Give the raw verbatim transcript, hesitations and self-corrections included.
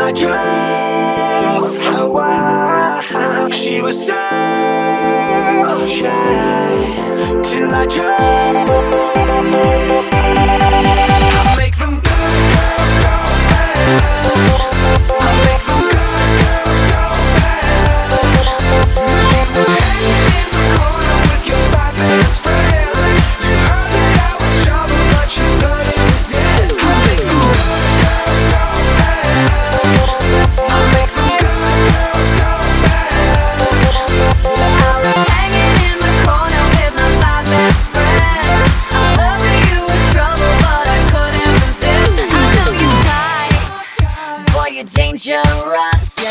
I drove her wild. She was so shy till I drove. I make them good girls go bad. I make them good girls go bad. You were hanging in the corner with your five best friends. You heard that I was trouble, but you couldn't resist. I make them good girls go bad. I make them good girls go bad. I was hanging in the corner with my five best friends. I heard that you were trouble, but I couldn't resist. I know you're tight, boy, you're dangerous.